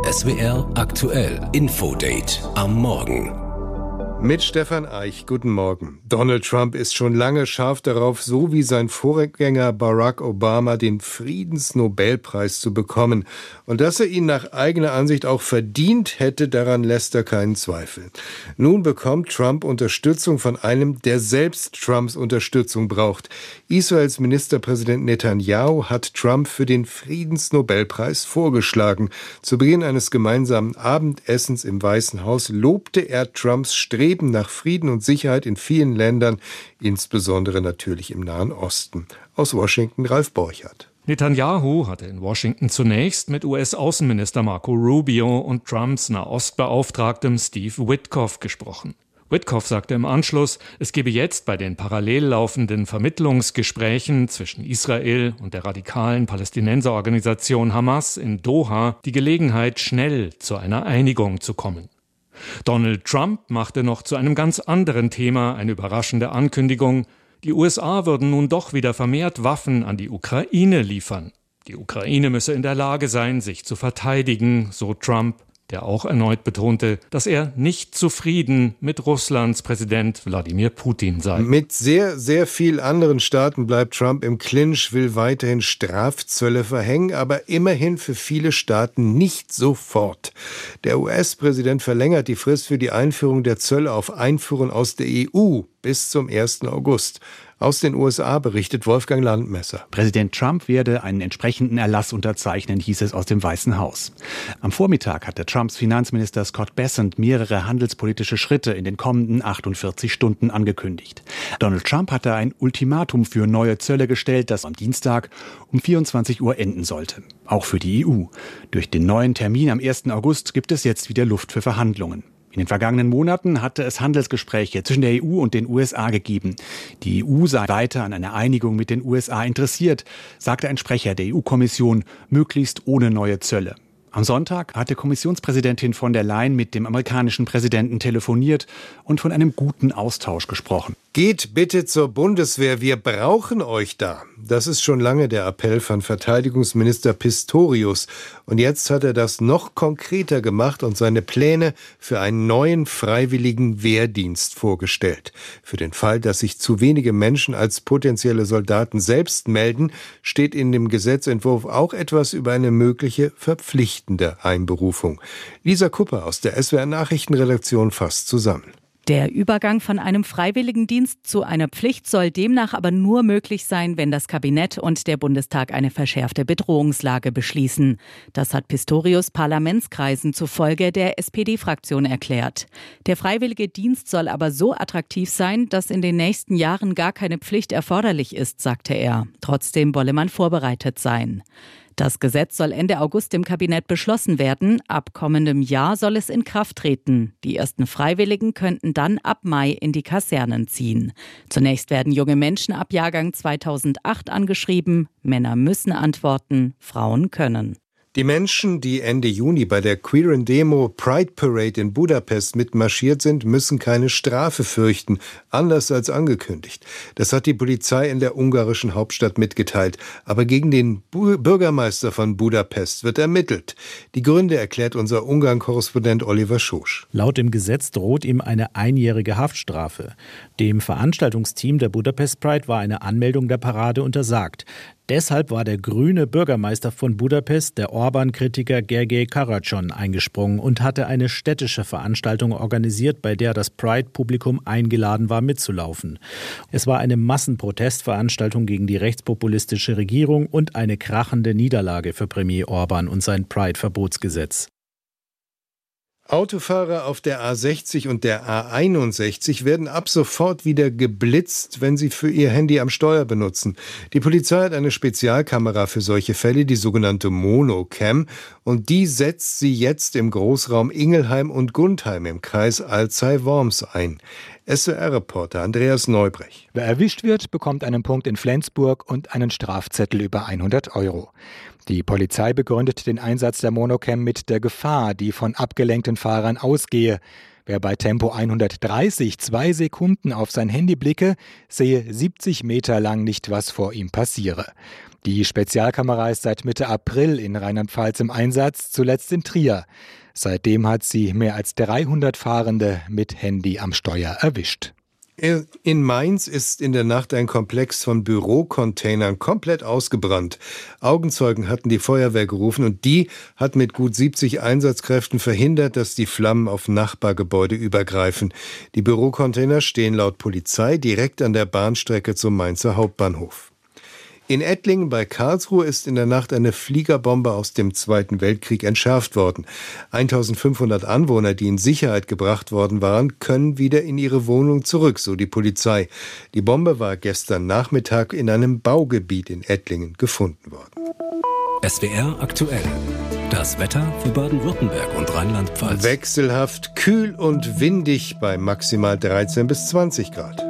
SWR aktuell Infodate am Morgen. Mit Stefan Eich, guten Morgen. Donald Trump ist schon lange scharf darauf, so wie sein Vorgänger Barack Obama den Friedensnobelpreis zu bekommen. Und dass er ihn nach eigener Ansicht auch verdient hätte, daran lässt er keinen Zweifel. Nun bekommt Trump Unterstützung von einem, der selbst Trumps Unterstützung braucht. Israels Ministerpräsident Netanyahu hat Trump für den Friedensnobelpreis vorgeschlagen. Zu Beginn eines gemeinsamen Abendessens im Weißen Haus lobte er Trumps Streben nach Frieden und Sicherheit in vielen Ländern, insbesondere natürlich im Nahen Osten. Aus Washington Ralf Borchardt. Netanyahu hatte in Washington zunächst mit US-Außenminister Marco Rubio und Trumps Nahostbeauftragtem Steve Witkoff gesprochen. Witkoff sagte im Anschluss, es gebe jetzt bei den parallel laufenden Vermittlungsgesprächen zwischen Israel und der radikalen Palästinenserorganisation Hamas in Doha die Gelegenheit, schnell zu einer Einigung zu kommen. Donald Trump machte noch zu einem ganz anderen Thema eine überraschende Ankündigung. Die USA würden nun doch wieder vermehrt Waffen an die Ukraine liefern. Die Ukraine müsse in der Lage sein, sich zu verteidigen, so Trump, der auch erneut betonte, dass er nicht zufrieden mit Russlands Präsident Wladimir Putin sei. Mit sehr, sehr vielen anderen Staaten bleibt Trump im Clinch, will weiterhin Strafzölle verhängen, aber immerhin für viele Staaten nicht sofort. Der US-Präsident verlängert die Frist für die Einführung der Zölle auf Einfuhren aus der EU bis zum 1. August. Aus den USA berichtet Wolfgang Landmesser. Präsident Trump werde einen entsprechenden Erlass unterzeichnen, hieß es aus dem Weißen Haus. Am Vormittag hatte Trumps Finanzminister Scott Bessent mehrere handelspolitische Schritte in den kommenden 48 Stunden angekündigt. Donald Trump hatte ein Ultimatum für neue Zölle gestellt, das am Dienstag um 24 Uhr enden sollte. Auch für die EU. Durch den neuen Termin am 1. August gibt es jetzt wieder Luft für Verhandlungen. In den vergangenen Monaten hatte es Handelsgespräche zwischen der EU und den USA gegeben. Die EU sei weiter an einer Einigung mit den USA interessiert, sagte ein Sprecher der EU-Kommission, möglichst ohne neue Zölle. Am Sonntag hatte Kommissionspräsidentin von der Leyen mit dem amerikanischen Präsidenten telefoniert und von einem guten Austausch gesprochen. Geht bitte zur Bundeswehr, wir brauchen euch da. Das ist schon lange der Appell von Verteidigungsminister Pistorius. Und jetzt hat er das noch konkreter gemacht und seine Pläne für einen neuen freiwilligen Wehrdienst vorgestellt. Für den Fall, dass sich zu wenige Menschen als potenzielle Soldaten selbst melden, steht in dem Gesetzentwurf auch etwas über eine mögliche verpflichtende Einberufung. Lisa Kupper aus der SWR Nachrichtenredaktion fasst zusammen. Der Übergang von einem Freiwilligendienst zu einer Pflicht soll demnach aber nur möglich sein, wenn das Kabinett und der Bundestag eine verschärfte Bedrohungslage beschließen. Das hat Pistorius Parlamentskreisen zufolge der SPD-Fraktion erklärt. Der freiwillige Dienst soll aber so attraktiv sein, dass in den nächsten Jahren gar keine Pflicht erforderlich ist, sagte er. Trotzdem wolle man vorbereitet sein. Das Gesetz soll Ende August im Kabinett beschlossen werden. Ab kommendem Jahr soll es in Kraft treten. Die ersten Freiwilligen könnten dann ab Mai in die Kasernen ziehen. Zunächst werden junge Menschen ab Jahrgang 2008 angeschrieben. Männer müssen antworten, Frauen können. Die Menschen, die Ende Juni bei der queeren Demo Pride Parade in Budapest mitmarschiert sind, müssen keine Strafe fürchten, anders als angekündigt. Das hat die Polizei in der ungarischen Hauptstadt mitgeteilt. Aber gegen den Bürgermeister von Budapest wird ermittelt. Die Gründe erklärt unser Ungarn-Korrespondent Oliver Schosch. Laut dem Gesetz droht ihm eine einjährige Haftstrafe. Dem Veranstaltungsteam der Budapest Pride war eine Anmeldung der Parade untersagt. Deshalb war der grüne Bürgermeister von Budapest, der Orbán-Kritiker Gergely Karácsony, eingesprungen und hatte eine städtische Veranstaltung organisiert, bei der das Pride-Publikum eingeladen war, mitzulaufen. Es war eine Massenprotestveranstaltung gegen die rechtspopulistische Regierung und eine krachende Niederlage für Premier Orbán und sein Pride-Verbotsgesetz. Autofahrer auf der A60 und der A61 werden ab sofort wieder geblitzt, wenn sie für ihr Handy am Steuer benutzen. Die Polizei hat eine Spezialkamera für solche Fälle, die sogenannte Monocam, und die setzt sie jetzt im Großraum Ingelheim und Gundheim im Kreis Alzey-Worms ein. SWR-Reporter Andreas Neubrech. Wer erwischt wird, bekommt einen Punkt in Flensburg und einen Strafzettel über 100 €. Die Polizei begründet den Einsatz der Monocam mit der Gefahr, die von abgelenkten Fahrern ausgehe. Wer bei Tempo 130 2 Sekunden auf sein Handy blicke, sehe 70 Meter lang nicht, was vor ihm passiere. Die Spezialkamera ist seit Mitte April in Rheinland-Pfalz im Einsatz, zuletzt in Trier. Seitdem hat sie mehr als 300 Fahrende mit Handy am Steuer erwischt. In Mainz ist in der Nacht ein Komplex von Bürocontainern komplett ausgebrannt. Augenzeugen hatten die Feuerwehr gerufen und die hat mit gut 70 Einsatzkräften verhindert, dass die Flammen auf Nachbargebäude übergreifen. Die Bürocontainer stehen laut Polizei direkt an der Bahnstrecke zum Mainzer Hauptbahnhof. In Ettlingen bei Karlsruhe ist in der Nacht eine Fliegerbombe aus dem Zweiten Weltkrieg entschärft worden. 1500 Anwohner, die in Sicherheit gebracht worden waren, können wieder in ihre Wohnung zurück, so die Polizei. Die Bombe war gestern Nachmittag in einem Baugebiet in Ettlingen gefunden worden. SWR aktuell. Das Wetter für Baden-Württemberg und Rheinland-Pfalz. Wechselhaft, kühl und windig bei maximal 13 bis 20 Grad.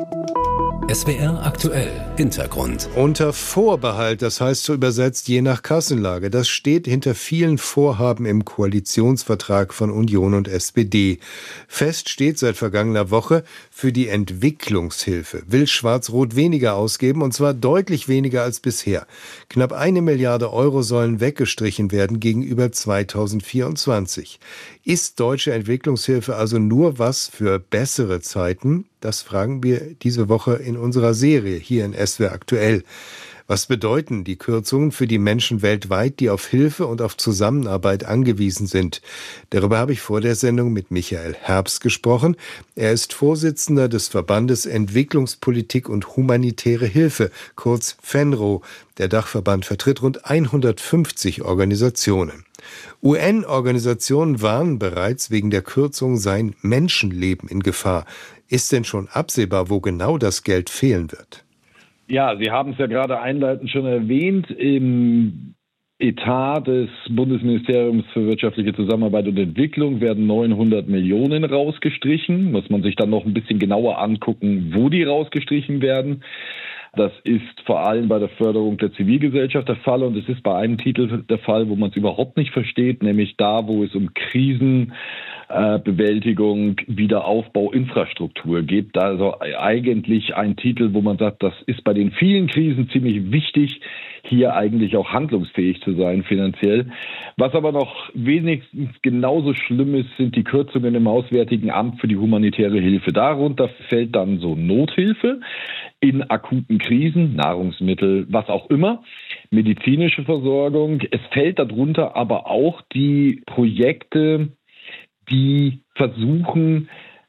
SWR aktuell. Hintergrund. Unter Vorbehalt, das heißt so übersetzt je nach Kassenlage. Das steht hinter vielen Vorhaben im Koalitionsvertrag von Union und SPD. Fest steht seit vergangener Woche, für die Entwicklungshilfe will Schwarz-Rot weniger ausgeben, und zwar deutlich weniger als bisher. Knapp 1 Milliarde Euro sollen weggestrichen werden gegenüber 2024. Ist deutsche Entwicklungshilfe also nur was für bessere Zeiten? Das fragen wir diese Woche in unserer Serie hier in SWR aktuell. Was bedeuten die Kürzungen für die Menschen weltweit, die auf Hilfe und auf Zusammenarbeit angewiesen sind? Darüber habe ich vor der Sendung mit Michael Herbst gesprochen. Er ist Vorsitzender des Verbandes Entwicklungspolitik und Humanitäre Hilfe, kurz FENRO. Der Dachverband vertritt rund 150 Organisationen. UN-Organisationen warnen bereits, wegen der Kürzung seien Menschenleben in Gefahr. Ist denn schon absehbar, wo genau das Geld fehlen wird? Ja, Sie haben es ja gerade einleitend schon erwähnt. Im Etat des Bundesministeriums für wirtschaftliche Zusammenarbeit und Entwicklung werden 900 Millionen rausgestrichen. Muss man sich dann noch ein bisschen genauer angucken, wo die rausgestrichen werden. Das ist vor allem bei der Förderung der Zivilgesellschaft der Fall, und es ist bei einem Titel der Fall, wo man es überhaupt nicht versteht, nämlich da, wo es um Krisenbewältigung, Wiederaufbau, Infrastruktur geht. Also eigentlich ein Titel, wo man sagt, das ist bei den vielen Krisen ziemlich wichtig, hier eigentlich auch handlungsfähig zu sein finanziell. Was aber noch wenigstens genauso schlimm ist, sind die Kürzungen im Auswärtigen Amt für die humanitäre Hilfe. Darunter fällt dann so Nothilfe in akuten Krisen, Nahrungsmittel, was auch immer, medizinische Versorgung. Es fällt darunter aber auch die Projekte, die versuchen,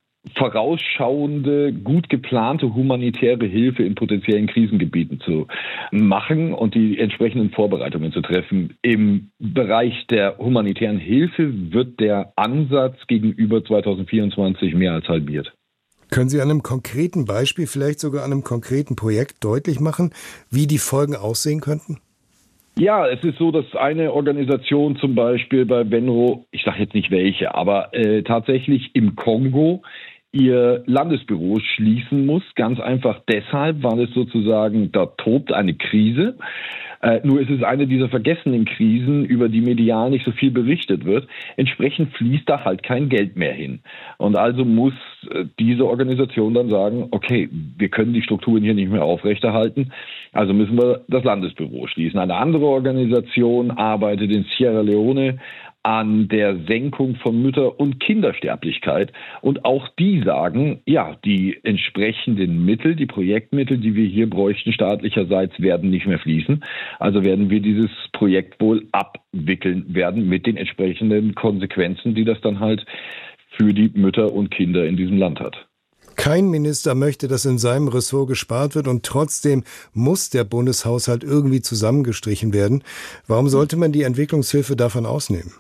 vorausschauende, gut geplante humanitäre Hilfe in potenziellen Krisengebieten zu machen und die entsprechenden Vorbereitungen zu treffen. Im Bereich der humanitären Hilfe wird der Ansatz gegenüber 2024 mehr als halbiert. Können Sie an einem konkreten Beispiel, vielleicht sogar an einem konkreten Projekt deutlich machen, wie die Folgen aussehen könnten? Ja, es ist so, dass eine Organisation zum Beispiel bei Benro, ich sage jetzt nicht welche, aber tatsächlich im Kongo ihr Landesbüro schließen muss. Ganz einfach deshalb, weil es sozusagen, da tobt eine Krise. Nur ist es eine dieser vergessenen Krisen, über die medial nicht so viel berichtet wird. Entsprechend fließt da halt kein Geld mehr hin. Und also muss diese Organisation dann sagen, okay, wir können die Strukturen hier nicht mehr aufrechterhalten, also müssen wir das Landesbüro schließen. Eine andere Organisation arbeitet in Sierra Leone an der Senkung von Mütter- und Kindersterblichkeit. Und auch die sagen, ja, die entsprechenden Mittel, die Projektmittel, die wir hier bräuchten staatlicherseits, werden nicht mehr fließen. Also werden wir dieses Projekt wohl abwickeln werden mit den entsprechenden Konsequenzen, die das dann halt für die Mütter und Kinder in diesem Land hat. Kein Minister möchte, dass in seinem Ressort gespart wird, und trotzdem muss der Bundeshaushalt irgendwie zusammengestrichen werden. Warum sollte man die Entwicklungshilfe davon ausnehmen?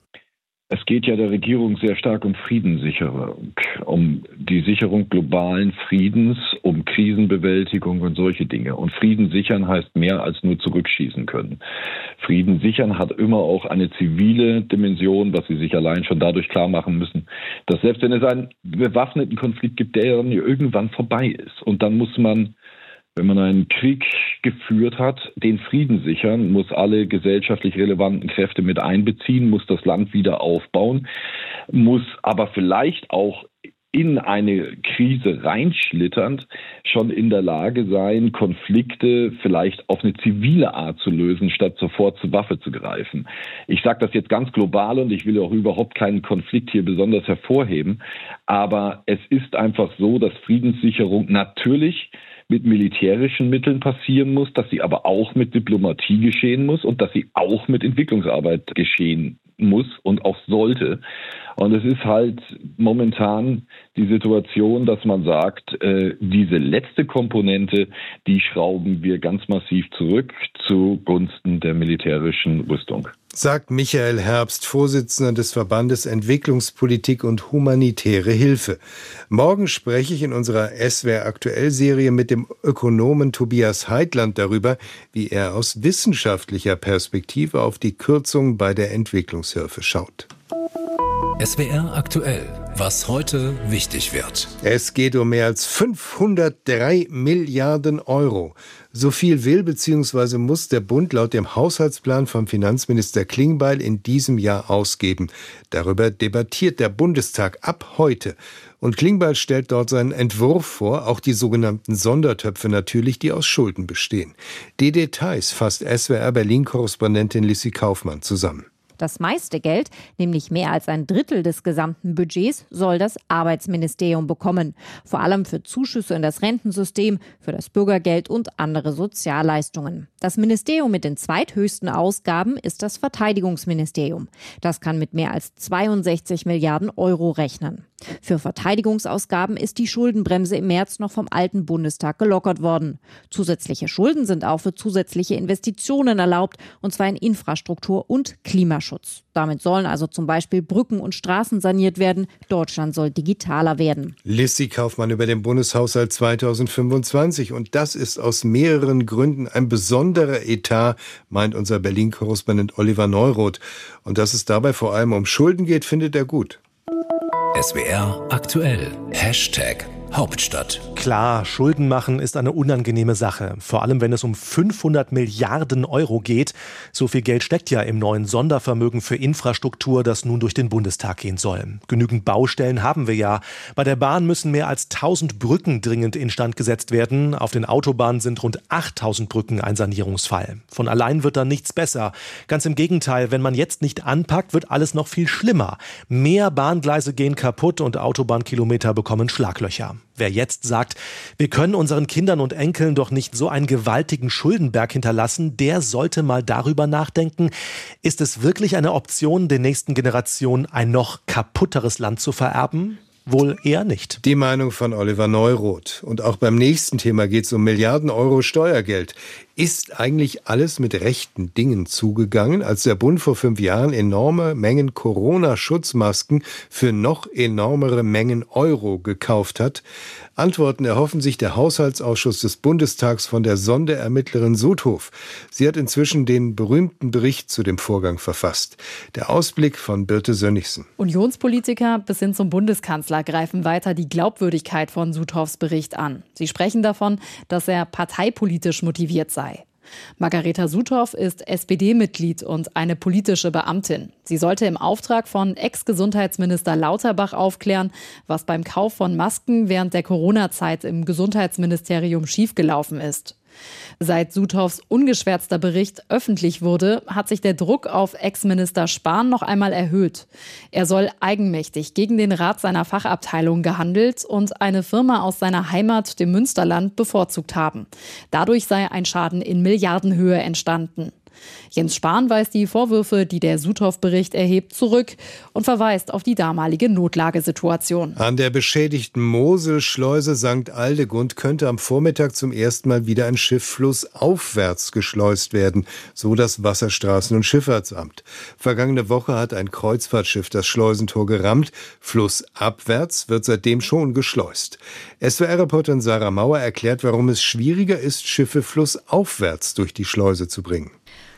Es geht ja der Regierung sehr stark um Friedenssicherung, um die Sicherung globalen Friedens, um Krisenbewältigung und solche Dinge. Und Frieden sichern heißt mehr als nur zurückschießen können. Frieden sichern hat immer auch eine zivile Dimension, was sie sich allein schon dadurch klar machen müssen, dass selbst wenn es einen bewaffneten Konflikt gibt, der dann irgendwann vorbei ist, und dann muss man, wenn man einen Krieg geführt hat, den Frieden sichern, muss alle gesellschaftlich relevanten Kräfte mit einbeziehen, muss das Land wieder aufbauen. muss aber vielleicht auch in eine Krise reinschlitternd schon in der Lage sein, Konflikte vielleicht auf eine zivile Art zu lösen, statt sofort zur Waffe zu greifen. Ich sage das jetzt ganz global und ich will auch überhaupt keinen Konflikt hier besonders hervorheben, aber es ist einfach so, dass Friedenssicherung natürlich mit militärischen Mitteln passieren muss, dass sie aber auch mit Diplomatie geschehen muss und dass sie auch mit Entwicklungsarbeit geschehen muss und auch sollte. Und es ist halt momentan die Situation, dass man sagt, diese letzte Komponente, die schrauben wir ganz massiv zurück zugunsten der militärischen Rüstung. Sagt Michael Herbst, Vorsitzender des Verbandes Entwicklungspolitik und humanitäre Hilfe. Morgen spreche ich in unserer SWR-Aktuell-Serie mit dem Ökonomen Tobias Heitland darüber, wie er aus wissenschaftlicher Perspektive auf die Kürzung bei der Entwicklungshilfe schaut. SWR aktuell. Was heute wichtig wird. Es geht um mehr als 503 Milliarden Euro. So viel will bzw. muss der Bund laut dem Haushaltsplan von Finanzminister Klingbeil in diesem Jahr ausgeben. Darüber debattiert der Bundestag ab heute. Und Klingbeil stellt dort seinen Entwurf vor, auch die sogenannten Sondertöpfe natürlich, die aus Schulden bestehen. Die Details fasst SWR-Berlin-Korrespondentin Lissy Kaufmann zusammen. Das meiste Geld, nämlich mehr als ein Drittel des gesamten Budgets, soll das Arbeitsministerium bekommen. Vor allem für Zuschüsse in das Rentensystem, für das Bürgergeld und andere Sozialleistungen. Das Ministerium mit den zweithöchsten Ausgaben ist das Verteidigungsministerium. Das kann mit mehr als 62 Milliarden Euro rechnen. Für Verteidigungsausgaben ist die Schuldenbremse im März noch vom alten Bundestag gelockert worden. Zusätzliche Schulden sind auch für zusätzliche Investitionen erlaubt, und zwar in Infrastruktur und Klimaschutz. Damit sollen also zum Beispiel Brücken und Straßen saniert werden. Deutschland soll digitaler werden. Lissy Kaufmann über den Bundeshaushalt 2025. Und das ist aus mehreren Gründen ein besonderer Etat, meint unser Berlin-Korrespondent Oliver Neuroth. Und dass es dabei vor allem um Schulden geht, findet er gut. SWR aktuell. Hauptstadt. Klar, Schulden machen ist eine unangenehme Sache. Vor allem, wenn es um 500 Milliarden Euro geht. So viel Geld steckt ja im neuen Sondervermögen für Infrastruktur, das nun durch den Bundestag gehen soll. Genügend Baustellen haben wir ja. Bei der Bahn müssen mehr als 1000 Brücken dringend instand gesetzt werden. Auf den Autobahnen sind rund 8000 Brücken ein Sanierungsfall. Von allein wird da nichts besser. Ganz im Gegenteil, wenn man jetzt nicht anpackt, wird alles noch viel schlimmer. Mehr Bahngleise gehen kaputt und Autobahnkilometer bekommen Schlaglöcher. Wer jetzt sagt, wir können unseren Kindern und Enkeln doch nicht so einen gewaltigen Schuldenberg hinterlassen, der sollte mal darüber nachdenken, ist es wirklich eine Option, den nächsten Generationen ein noch kaputteres Land zu vererben? Wohl eher nicht. Die Meinung von Oliver Neuroth. Und auch beim nächsten Thema geht es um Milliarden Euro Steuergeld. Ist eigentlich alles mit rechten Dingen zugegangen, als der Bund vor 5 Jahren enorme Mengen Corona-Schutzmasken für noch enormere Mengen Euro gekauft hat? Antworten erhoffen sich der Haushaltsausschuss des Bundestags von der Sonderermittlerin Sudhof. Sie hat inzwischen den berühmten Bericht zu dem Vorgang verfasst. Der Ausblick von Birte Sönnigsen. Unionspolitiker bis hin zum Bundeskanzler greifen weiter die Glaubwürdigkeit von Sudhofs Bericht an. Sie sprechen davon, dass er parteipolitisch motiviert sei. Margareta Sudhof ist SPD-Mitglied und eine politische Beamtin. Sie sollte im Auftrag von Ex-Gesundheitsminister Lauterbach aufklären, was beim Kauf von Masken während der Corona-Zeit im Gesundheitsministerium schiefgelaufen ist. Seit Sudhofs ungeschwärzter Bericht öffentlich wurde, hat sich der Druck auf Ex-Minister Spahn noch einmal erhöht. Er soll eigenmächtig gegen den Rat seiner Fachabteilung gehandelt und eine Firma aus seiner Heimat, dem Münsterland, bevorzugt haben. Dadurch sei ein Schaden in Milliardenhöhe entstanden. Jens Spahn weist die Vorwürfe, die der Sudhof-Bericht erhebt, zurück und verweist auf die damalige Notlagesituation. An der beschädigten Moselschleuse St. Aldegund könnte am Vormittag zum ersten Mal wieder ein Schiff flussaufwärts geschleust werden, so das Wasserstraßen- und Schifffahrtsamt. Vergangene Woche hat ein Kreuzfahrtschiff das Schleusentor gerammt. Flussabwärts wird seitdem schon geschleust. SWR-Reporterin Sarah Mauer erklärt, warum es schwieriger ist, Schiffe flussaufwärts durch die Schleuse zu bringen.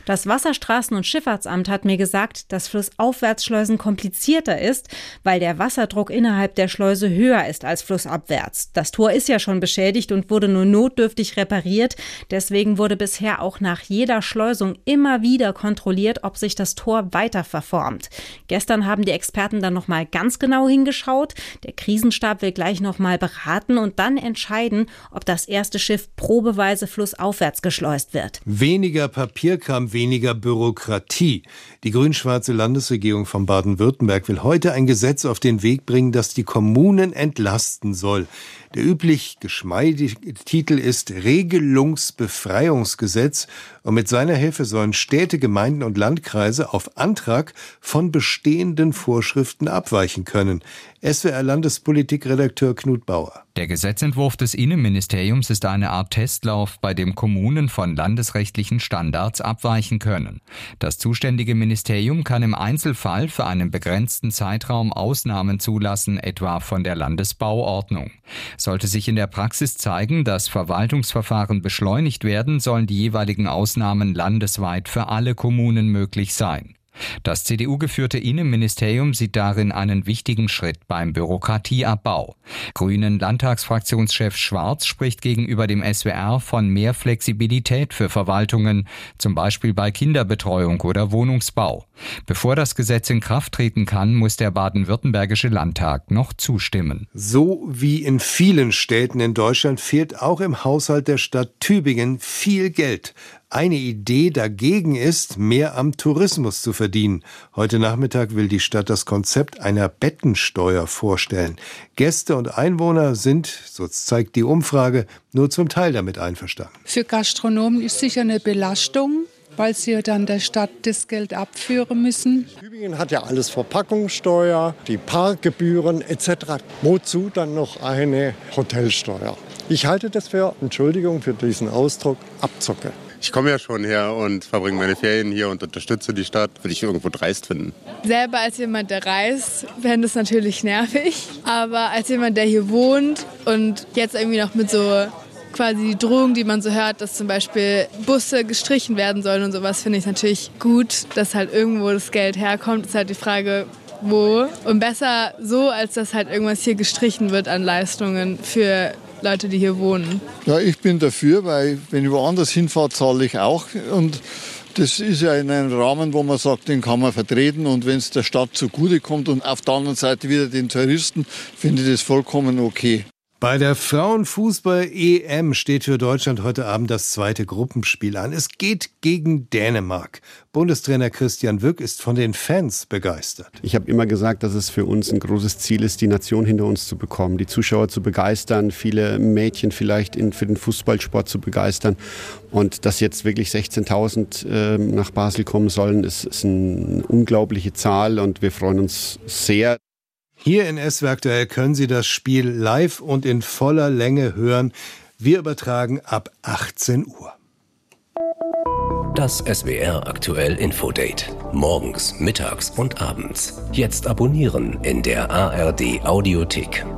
Das Wasserstraßen- und Schifffahrtsamt hat mir gesagt, dass Flussaufwärtsschleusen komplizierter ist, weil der Wasserdruck innerhalb der Schleuse höher ist als flussabwärts. Das Tor ist ja schon beschädigt und wurde nur notdürftig repariert. Deswegen wurde bisher auch nach jeder Schleusung immer wieder kontrolliert, ob sich das Tor weiter verformt. Gestern haben die Experten dann nochmal ganz genau hingeschaut. Der Krisenstab will gleich nochmal beraten und dann entscheiden, ob das erste Schiff probeweise flussaufwärts geschleust wird. Weniger Papierkram, weniger Bürokratie. Die grün-schwarze Landesregierung von Baden-Württemberg will heute ein Gesetz auf den Weg bringen, das die Kommunen entlasten soll. Der üblich geschmeidige Titel ist Regelungsbefreiungsgesetz und mit seiner Hilfe sollen Städte, Gemeinden und Landkreise auf Antrag von bestehenden Vorschriften abweichen können. SWR-Landespolitikredakteur Knut Bauer. Der Gesetzentwurf des Innenministeriums ist eine Art Testlauf, bei dem Kommunen von landesrechtlichen Standards abweichen können. Das zuständige Ministerium kann im Einzelfall für einen begrenzten Zeitraum Ausnahmen zulassen, etwa von der Landesbauordnung. Sollte sich in der Praxis zeigen, dass Verwaltungsverfahren beschleunigt werden, sollen die jeweiligen Ausnahmen landesweit für alle Kommunen möglich sein. Das CDU-geführte Innenministerium sieht darin einen wichtigen Schritt beim Bürokratieabbau. Grünen Landtagsfraktionschef Schwarz spricht gegenüber dem SWR von mehr Flexibilität für Verwaltungen, zum Beispiel bei Kinderbetreuung oder Wohnungsbau. Bevor das Gesetz in Kraft treten kann, muss der baden-württembergische Landtag noch zustimmen. So wie in vielen Städten in Deutschland fehlt auch im Haushalt der Stadt Tübingen viel Geld. Eine Idee dagegen ist, mehr am Tourismus zu verdienen. Heute Nachmittag will die Stadt das Konzept einer Bettensteuer vorstellen. Gäste und Einwohner sind, so zeigt die Umfrage, nur zum Teil damit einverstanden. Für Gastronomen ist sicher eine Belastung, weil sie dann der Stadt das Geld abführen müssen. Tübingen hat ja alles, Verpackungssteuer, die Parkgebühren etc. Wozu dann noch eine Hotelsteuer? Ich halte das für, Entschuldigung für diesen Ausdruck, Abzocke. Ich komme ja schon her und verbringe meine Ferien hier und unterstütze die Stadt. Würde ich irgendwo dreist finden. Selber als jemand, der reist, fände es natürlich nervig. Aber als jemand, der hier wohnt und jetzt irgendwie noch mit so quasi die Drohung, die man so hört, dass zum Beispiel Busse gestrichen werden sollen und sowas, finde ich natürlich gut, dass halt irgendwo das Geld herkommt. Ist halt die Frage, wo. Und besser so, als dass halt irgendwas hier gestrichen wird an Leistungen für Leute, die hier wohnen. Ja, ich bin dafür, weil wenn ich woanders hinfahre, zahle ich auch. Und das ist ja in einem Rahmen, wo man sagt, den kann man vertreten. Und wenn es der Stadt zugutekommt und auf der anderen Seite wieder den Touristen, finde ich das vollkommen okay. Bei der Frauenfußball-EM steht für Deutschland heute Abend das zweite Gruppenspiel an. Es geht gegen Dänemark. Bundestrainer Christian Wück ist von den Fans begeistert. Ich habe immer gesagt, dass es für uns ein großes Ziel ist, die Nation hinter uns zu bekommen, die Zuschauer zu begeistern, viele Mädchen vielleicht für den Fußballsport zu begeistern. Und dass jetzt wirklich 16.000 nach Basel kommen sollen, ist eine unglaubliche Zahl und wir freuen uns sehr. Hier in SWR aktuell können Sie das Spiel live und in voller Länge hören. Wir übertragen ab 18 Uhr. Das SWR aktuell Infodate. Morgens, mittags und abends. Jetzt abonnieren in der ARD Audiothek.